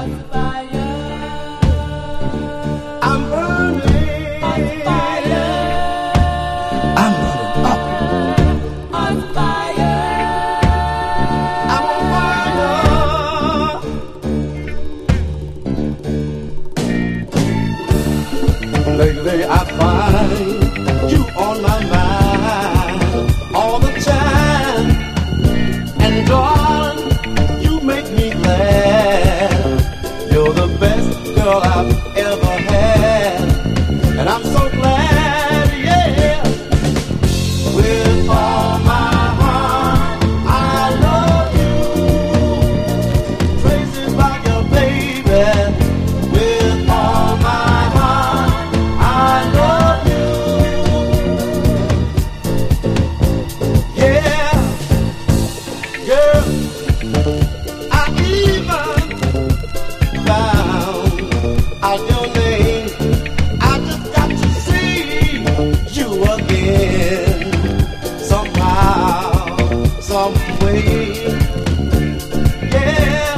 I'm burning. I'm running up. I'm on fire. Lately I find you on my mind all the time, and darling, you make me glad. You're the best girl I've ever had, and I'm so glad, yeah. With all my heart, I love you. Crazy about your baby. With all my heart, I love you. Yeah, girl, I even found out your name. I just got to see you again somehow, some way. Yeah,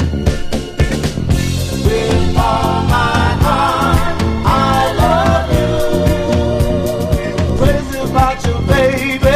with all my heart, I love you. Crazy about you, baby.